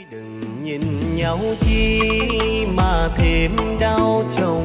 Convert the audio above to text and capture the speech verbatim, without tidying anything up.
Đừng nhìn nhau chi mà thêm đau trầu